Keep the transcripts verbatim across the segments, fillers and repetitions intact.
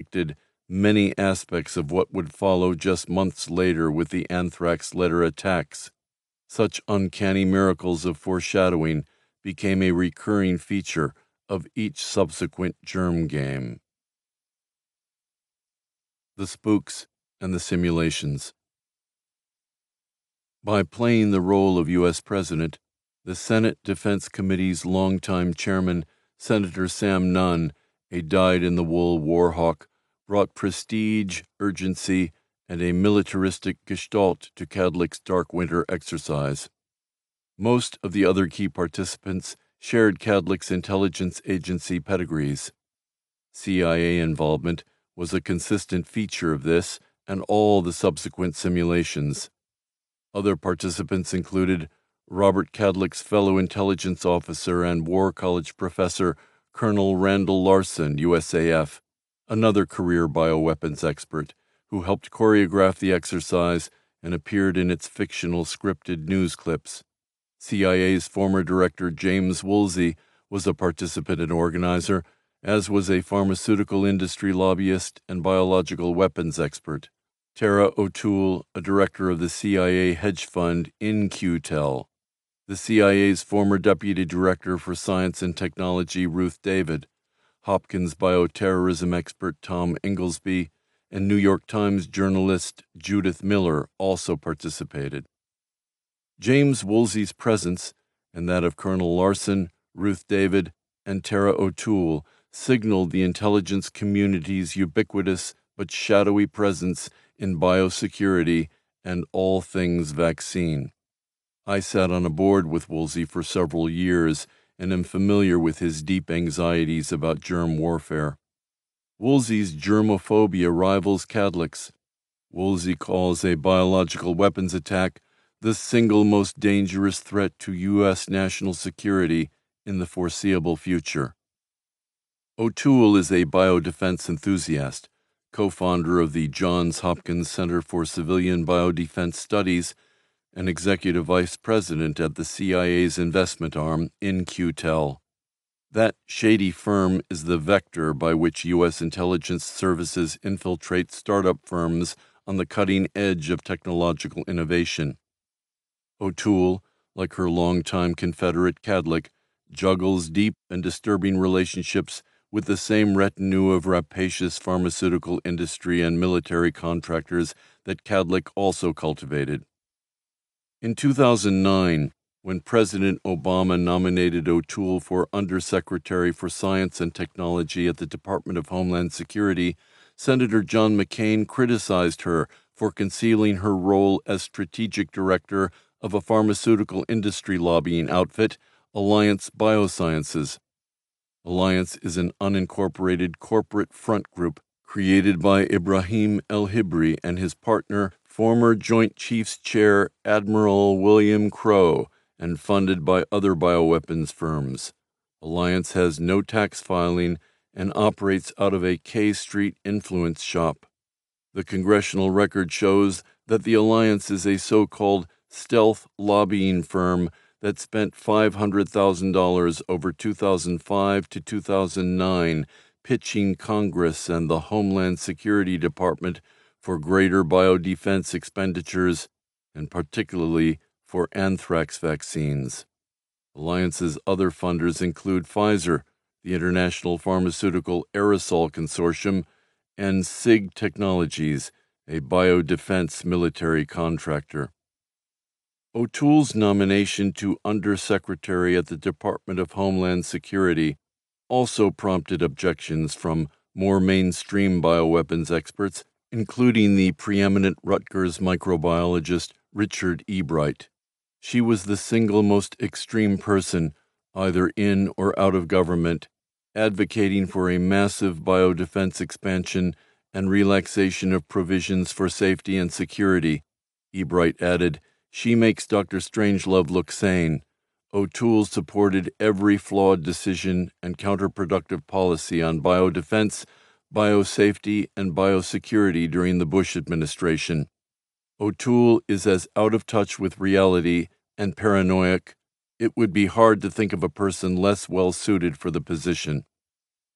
predicted many aspects of what would follow just months later with the anthrax letter attacks. Such uncanny miracles of foreshadowing became a recurring feature of each subsequent germ game. The Spooks and the Simulations. By playing the role of U S President, the Senate Defense Committee's longtime chairman, Senator Sam Nunn, a dyed-in-the-wool war hawk, brought prestige, urgency, and a militaristic gestalt to Kadlec's Dark Winter exercise. Most of the other key participants shared Kadlec's intelligence agency pedigrees. C I A involvement was a consistent feature of this and all the subsequent simulations. Other participants included Robert Kadlec's fellow intelligence officer and War College professor, Colonel Randall Larson, U S A F, another career bioweapons expert, who helped choreograph the exercise and appeared in its fictional scripted news clips. C I A's former director James Woolsey was a participant and organizer, as was a pharmaceutical industry lobbyist and biological weapons expert. Tara O'Toole, a director of the C I A hedge fund In-Q-Tel. The C I A's former deputy director for science and technology Ruth David, Hopkins bioterrorism expert Tom Inglesby, and New York Times journalist Judith Miller also participated. James Woolsey's presence, and that of Colonel Larson, Ruth David, and Tara O'Toole, signaled the intelligence community's ubiquitous but shadowy presence in biosecurity and all things vaccine. I sat on a board with Woolsey for several years and am familiar with his deep anxieties about germ warfare. Woolsey's germophobia rivals Kadlec's. Woolsey calls a biological weapons attack the single most dangerous threat to U S national security in the foreseeable future. O'Toole is a biodefense enthusiast, co-founder of the Johns Hopkins Center for Civilian Biodefense Studies, and executive vice president at the C I A's investment arm, In-Q-Tel. That shady firm is the vector by which U S intelligence services infiltrate startup firms on the cutting edge of technological innovation. O'Toole, like her longtime Confederate Kadlec, juggles deep and disturbing relationships with the same retinue of rapacious pharmaceutical industry and military contractors that Kadlec also cultivated. In two thousand nine, when President Obama nominated O'Toole for Undersecretary for Science and Technology at the Department of Homeland Security, Senator John McCain criticized her for concealing her role as strategic director of a pharmaceutical industry lobbying outfit, Alliance Biosciences. Alliance is an unincorporated corporate front group created by Ibrahim El-Hibri and his partner, former Joint Chiefs Chair Admiral William Crowe, and funded by other bioweapons firms. Alliance has no tax filing and operates out of a K Street influence shop. The congressional record shows that the Alliance is a so-called stealth lobbying firm that spent five hundred thousand dollars over two thousand five to two thousand nine pitching Congress and the Homeland Security Department for greater biodefense expenditures, and particularly for anthrax vaccines. Alliance's other funders include Pfizer, the International Pharmaceutical Aerosol Consortium, and SIG Technologies, a biodefense military contractor. O'Toole's nomination to Undersecretary at the Department of Homeland Security also prompted objections from more mainstream bioweapons experts, including the preeminent Rutgers microbiologist Richard E. Bright. She was the single most extreme person, either in or out of government, advocating for a massive biodefense expansion and relaxation of provisions for safety and security. E. Bright added, "She makes Doctor Strangelove look sane. O'Toole supported every flawed decision and counterproductive policy on biodefense, biosafety, and biosecurity during the Bush administration. O'Toole is as out of touch with reality and paranoid. It would be hard to think of a person less well suited for the position."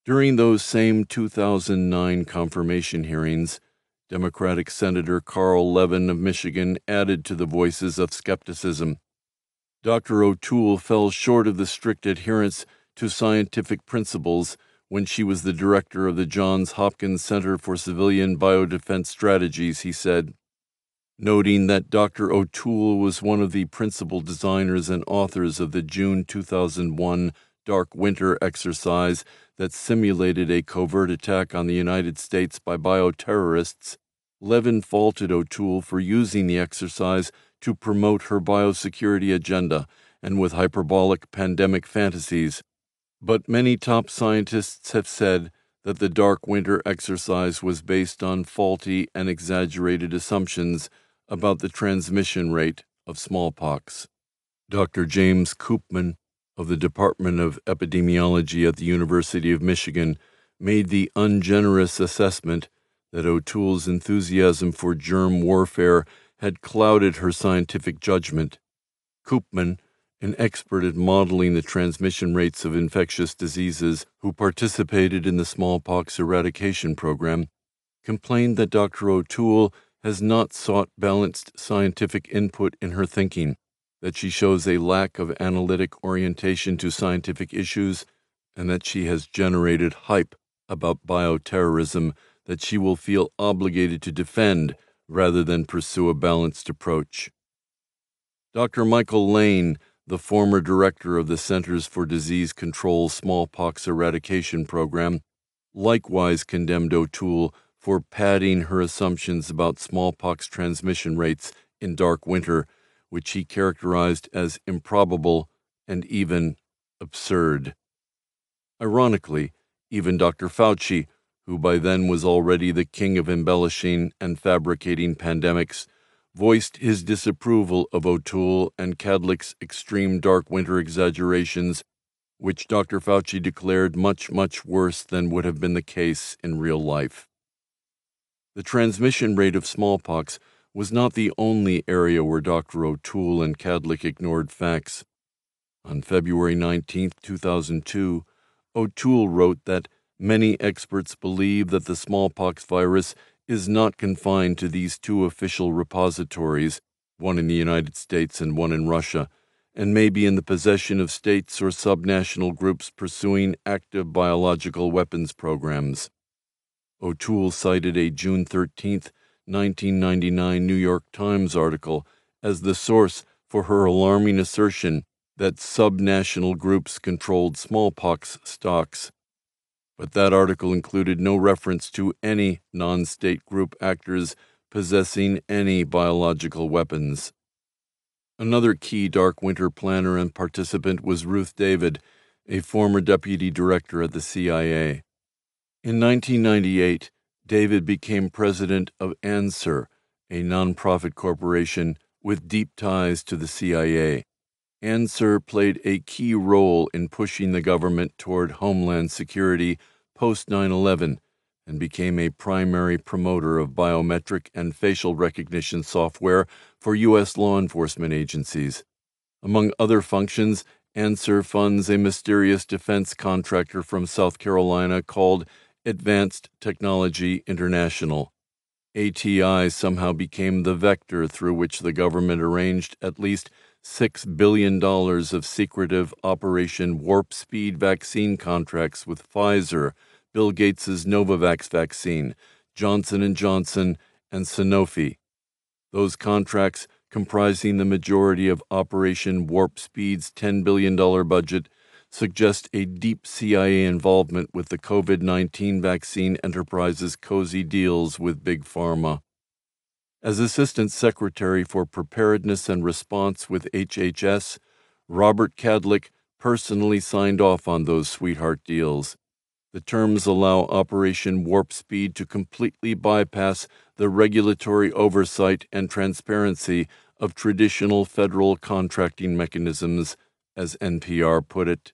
During those same two thousand nine confirmation hearings, Democratic Senator Carl Levin of Michigan added to the voices of skepticism. Doctor O'Toole fell short of the strict adherence to scientific principles when she was the director of the Johns Hopkins Center for Civilian Biodefense Strategies, he said, noting that Doctor O'Toole was one of the principal designers and authors of the June two thousand one Dark Winter exercise that simulated a covert attack on the United States by bioterrorists. Levin faulted O'Toole for using the exercise to promote her biosecurity agenda and with hyperbolic pandemic fantasies. But many top scientists have said that the Dark Winter exercise was based on faulty and exaggerated assumptions about the transmission rate of smallpox. Doctor James Koopman of the Department of Epidemiology at the University of Michigan made the ungenerous assessment that O'Toole's enthusiasm for germ warfare had clouded her scientific judgment. Koopman, an expert at modeling the transmission rates of infectious diseases who participated in the smallpox eradication program, complained that Doctor O'Toole has not sought balanced scientific input in her thinking, that she shows a lack of analytic orientation to scientific issues, and that she has generated hype about bioterrorism that she will feel obligated to defend rather than pursue a balanced approach. Doctor Michael Lane, the former director of the Centers for Disease Control Smallpox Eradication Program, likewise condemned O'Toole for padding her assumptions about smallpox transmission rates in Dark Winter, which he characterized as improbable and even absurd. Ironically, even Doctor Fauci, who by then was already the king of embellishing and fabricating pandemics, voiced his disapproval of O'Toole and Kadlec's extreme Dark Winter exaggerations, which Doctor Fauci declared much, much worse than would have been the case in real life. The transmission rate of smallpox was not the only area where Doctor O'Toole and Kadlec ignored facts. On February nineteenth, two thousand two, O'Toole wrote that many experts believe that the smallpox virus is not confined to these two official repositories, one in the United States and one in Russia, and may be in the possession of states or subnational groups pursuing active biological weapons programs. O'Toole cited a June thirteenth, nineteen ninety-nine New York Times article as the source for her alarming assertion that subnational groups controlled smallpox stocks. But that article included no reference to any non-state group actors possessing any biological weapons. Another key Dark Winter planner and participant was Ruth David, a former deputy director at the C I A. In nineteen ninety-eight, David became president of ANSER, a nonprofit corporation with deep ties to the C I A. ANSER played a key role in pushing the government toward homeland security post nine eleven and became a primary promoter of biometric and facial recognition software for U S law enforcement agencies. Among other functions, ANSER funds a mysterious defense contractor from South Carolina called Advanced Technology International. A T I somehow became the vector through which the government arranged at least six billion dollars of secretive Operation Warp Speed vaccine contracts with Pfizer, Bill Gates's Novavax vaccine, Johnson and Johnson, and Sanofi. Those contracts, comprising the majority of Operation Warp Speed's ten billion dollars budget, suggest a deep C I A involvement with the COVID nineteen vaccine enterprise's cozy deals with Big Pharma. As Assistant Secretary for Preparedness and Response with H H S, Robert Kadlec personally signed off on those sweetheart deals. The terms allow Operation Warp Speed to completely bypass the regulatory oversight and transparency of traditional federal contracting mechanisms, as N P R put it.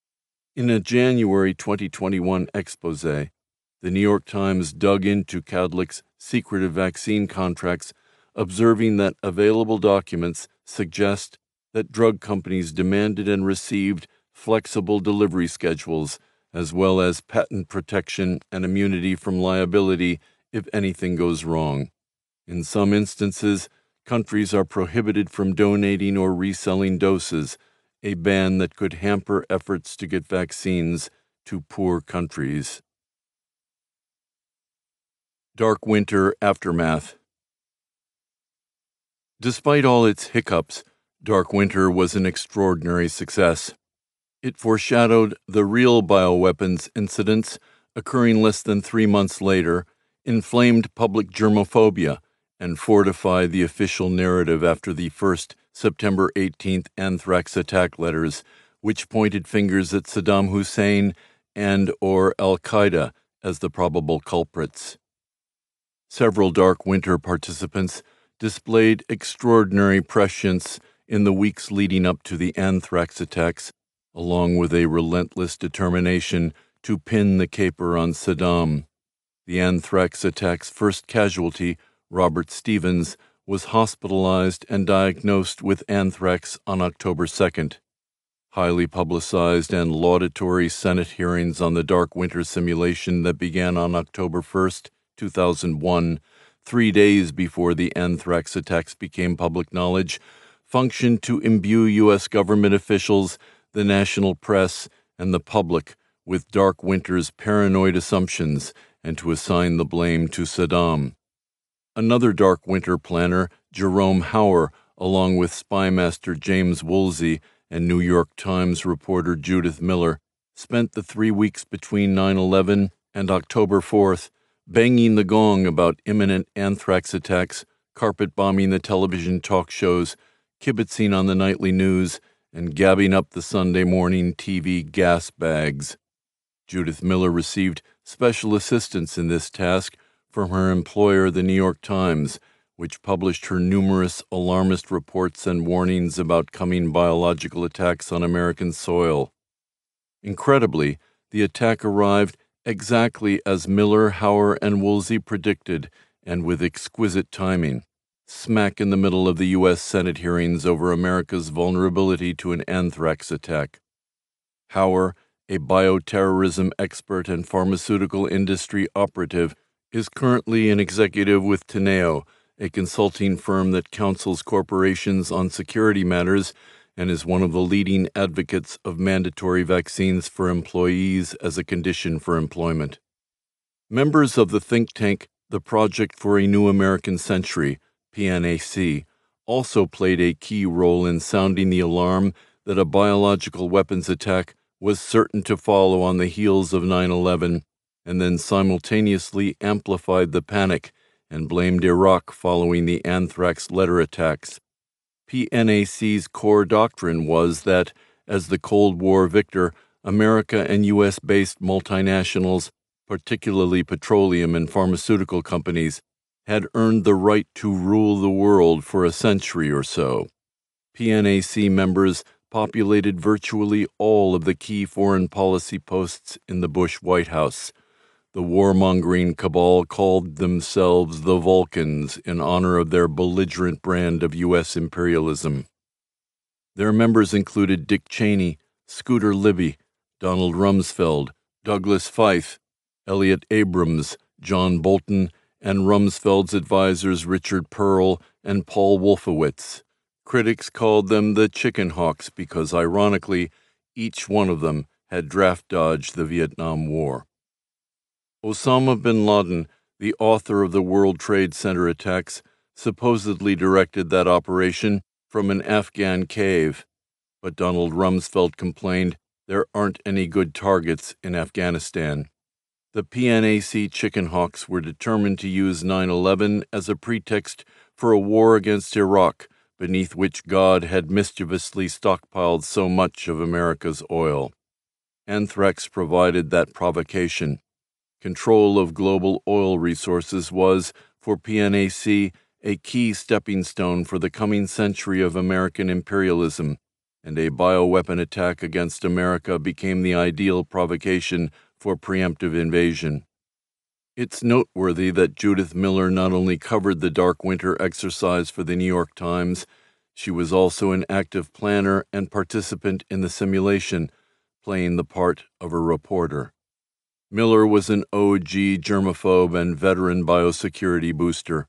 In a January twenty twenty-one expose, the New York Times dug into Kadlec's secretive vaccine contracts, observing that available documents suggest that drug companies demanded and received flexible delivery schedules, as well as patent protection and immunity from liability if anything goes wrong. In some instances, countries are prohibited from donating or reselling doses, a ban that could hamper efforts to get vaccines to poor countries. Dark Winter Aftermath. Despite all its hiccups, Dark Winter was an extraordinary success. It foreshadowed the real bioweapons incidents occurring less than three months later, inflamed public germophobia, and fortified the official narrative after the first September eighteenth anthrax attack letters, which pointed fingers at Saddam Hussein and or al-Qaeda as the probable culprits. Several Dark Winter participants displayed extraordinary prescience in the weeks leading up to the anthrax attacks, along with a relentless determination to pin the caper on Saddam. The anthrax attack's first casualty, Robert Stevens, was hospitalized and diagnosed with anthrax on October second. Highly publicized and laudatory Senate hearings on the Dark Winter simulation that began on October first, two thousand one, three days before the anthrax attacks became public knowledge, functioned to imbue U S government officials, the national press, and the public with Dark Winter's paranoid assumptions and to assign the blame to Saddam. Another Dark Winter planner, Jerome Hauer, along with spymaster James Woolsey and New York Times reporter Judith Miller, spent the three weeks between nine eleven and October fourth banging the gong about imminent anthrax attacks, carpet-bombing the television talk shows, kibitzing on the nightly news, and gabbing up the Sunday morning T V gas bags. Judith Miller received special assistance in this task from her employer, the New York Times, which published her numerous alarmist reports and warnings about coming biological attacks on American soil. Incredibly, the attack arrived exactly as Miller, Hauer, and Woolsey predicted, and with exquisite timing, smack in the middle of the U S Senate hearings over America's vulnerability to an anthrax attack. Hauer, a bioterrorism expert and pharmaceutical industry operative, is currently an executive with Teneo, a consulting firm that counsels corporations on security matters and is one of the leading advocates of mandatory vaccines for employees as a condition for employment. Members of the think tank The Project for a New American Century, P N A C, also played a key role in sounding the alarm that a biological weapons attack was certain to follow on the heels of nine eleven, and then simultaneously amplified the panic and blamed Iraq following the anthrax letter attacks. P N A C's core doctrine was that, as the Cold War victor, America and U S-based multinationals, particularly petroleum and pharmaceutical companies, had earned the right to rule the world for a century or so. P N A C members populated virtually all of the key foreign policy posts in the Bush White House. The warmongering cabal called themselves the Vulcans in honor of their belligerent brand of U S imperialism. Their members included Dick Cheney, Scooter Libby, Donald Rumsfeld, Douglas Feith, Elliott Abrams, John Bolton, and Rumsfeld's advisors Richard Pearl and Paul Wolfowitz. Critics called them the Chicken Hawks because, ironically, each one of them had draft dodged the Vietnam War. Osama bin Laden, the author of the World Trade Center attacks, supposedly directed that operation from an Afghan cave, but Donald Rumsfeld complained there aren't any good targets in Afghanistan. The P N A C Chicken Hawks were determined to use nine eleven as a pretext for a war against Iraq, beneath which God had mischievously stockpiled so much of America's oil. Anthrax provided that provocation. Control of global oil resources was, for P N A C, a key stepping stone for the coming century of American imperialism, and a bioweapon attack against America became the ideal provocation for preemptive invasion. It's noteworthy that Judith Miller not only covered the Dark Winter exercise for the New York Times, she was also an active planner and participant in the simulation, playing the part of a reporter. Miller was an O G germaphobe and veteran biosecurity booster.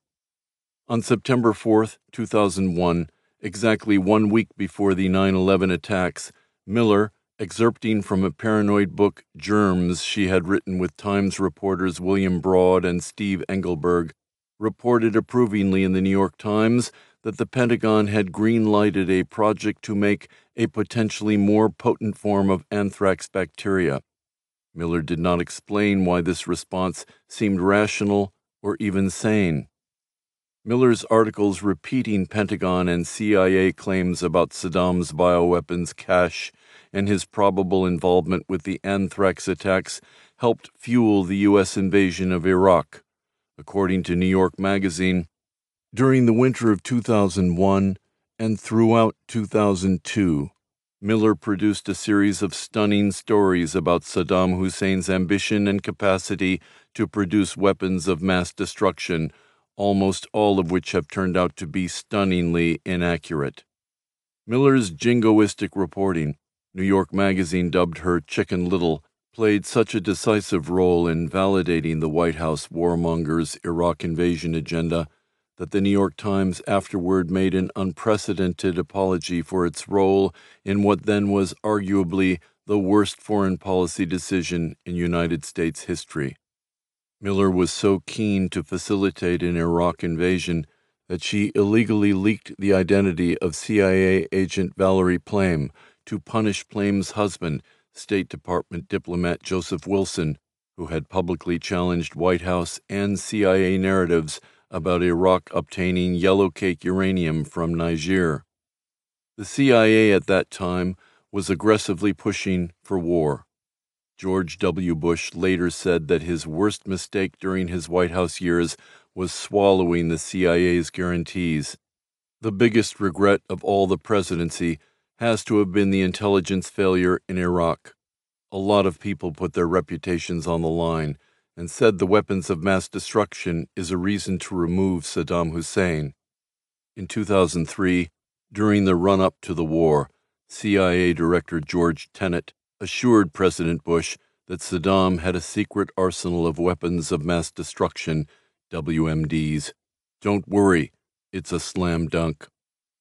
On September fourth, two thousand one, exactly one week before the nine eleven attacks, Miller, excerpting from a paranoid book, Germs, she had written with Times reporters William Broad and Steve Engelberg, reported approvingly in the New York Times that the Pentagon had green-lighted a project to make a potentially more potent form of anthrax bacteria. Miller did not explain why this response seemed rational or even sane. Miller's articles repeating Pentagon and C I A claims about Saddam's bioweapons cache and his probable involvement with the anthrax attacks helped fuel the U S invasion of Iraq. According to New York Magazine, during the winter of two thousand one and throughout two thousand two, Miller produced a series of stunning stories about Saddam Hussein's ambition and capacity to produce weapons of mass destruction, almost all of which have turned out to be stunningly inaccurate. Miller's jingoistic reporting, New York Magazine dubbed her Chicken Little, played such a decisive role in validating the White House warmonger's Iraq invasion agenda that the New York Times afterward made an unprecedented apology for its role in what then was arguably the worst foreign policy decision in United States history. Miller was so keen to facilitate an Iraq invasion that she illegally leaked the identity of C I A agent Valerie Plame to punish Plame's husband, State Department diplomat Joseph Wilson, who had publicly challenged White House and C I A narratives about Iraq obtaining yellowcake uranium from Niger. The C I A at that time was aggressively pushing for war. George W. Bush later said that his worst mistake during his White House years was swallowing the C I A's guarantees. The biggest regret of all the presidency has to have been the intelligence failure in Iraq. A lot of people put their reputations on the line and said the weapons of mass destruction is a reason to remove Saddam Hussein. In two thousand three, during the run-up to the war, C I A Director George Tenet assured President Bush that Saddam had a secret arsenal of weapons of mass destruction, W M Ds. Don't worry, it's a slam dunk.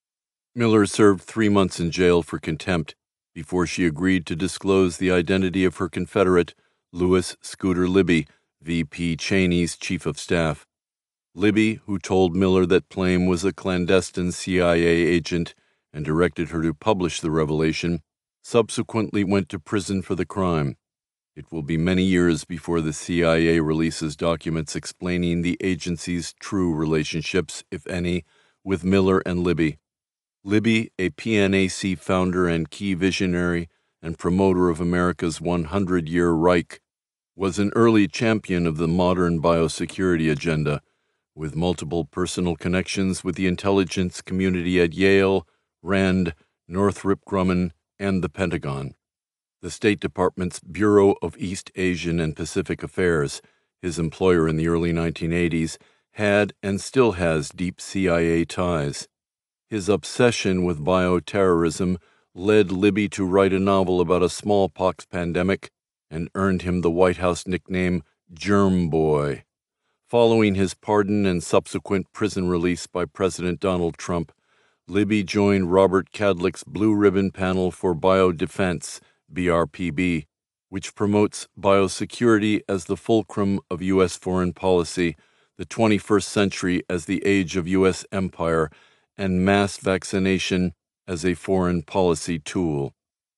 Miller served three months in jail for contempt before she agreed to disclose the identity of her Confederate, Louis Scooter Libby, V P Cheney's chief of staff. Libby, who told Miller that Plame was a clandestine C I A agent and directed her to publish the revelation, subsequently went to prison for the crime. It will be many years before the C I A releases documents explaining the agency's true relationships, if any, with Miller and Libby. Libby, a P N A C founder and key visionary and promoter of America's hundred-year Reich, was an early champion of the modern biosecurity agenda, with multiple personal connections with the intelligence community at Yale, Rand, Northrop Grumman, and the Pentagon. The State Department's Bureau of East Asian and Pacific Affairs, his employer in the early nineteen eighties, had and still has deep C I A ties. His obsession with bioterrorism led Libby to write a novel about a smallpox pandemic and earned him the White House nickname Germ Boy. Following his pardon and subsequent prison release by President Donald Trump, Libby joined Robert Kadlec's Blue Ribbon Panel for Biodefense, B R P B, which promotes biosecurity as the fulcrum of U S foreign policy, the twenty-first century as the age of U S empire, and mass vaccination as a foreign policy tool.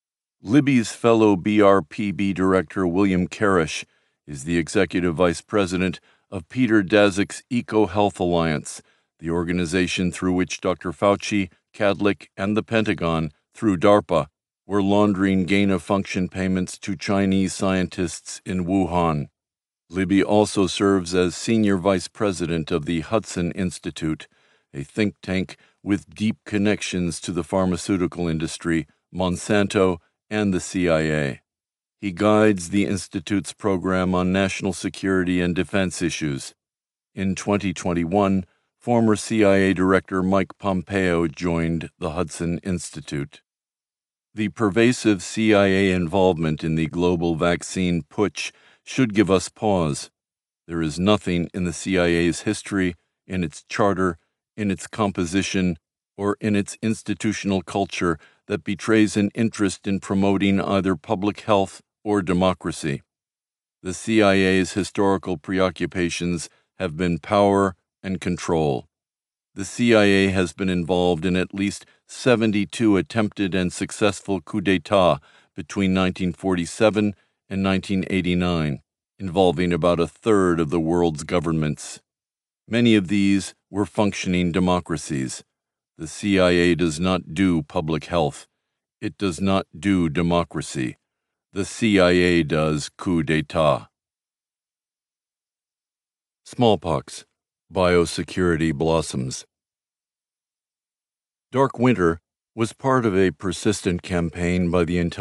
Libby's fellow B R P B director William Karish is the executive vice president of Peter Daszak's EcoHealth Alliance, the organization through which Doctor Fauci, Kadlec, and the Pentagon, through DARPA, were laundering gain-of-function payments to Chinese scientists in Wuhan. Libby also serves as senior vice president of the Hudson Institute, a think tank with deep connections to the pharmaceutical industry, Monsanto, and the C I A. He guides the Institute's program on national security and defense issues. In twenty twenty-one, former C I A Director Mike Pompeo joined the Hudson Institute. The pervasive C I A involvement in the global vaccine putsch should give us pause. There is nothing in the C I A's history, in its charter, in its composition, or in its institutional culture that betrays an interest in promoting either public health or democracy. The C I A's historical preoccupations have been power and control. The C I A has been involved in at least seventy-two attempted and successful coups d'etat between nineteen forty-seven and nineteen eighty-nine, involving about a third of the world's governments. Many of these were functioning democracies. The C I A does not do public health. It does not do democracy. The C I A does coups d'etat. Smallpox. Biosecurity blossoms. Dark Winter was part of a persistent campaign by the intelligence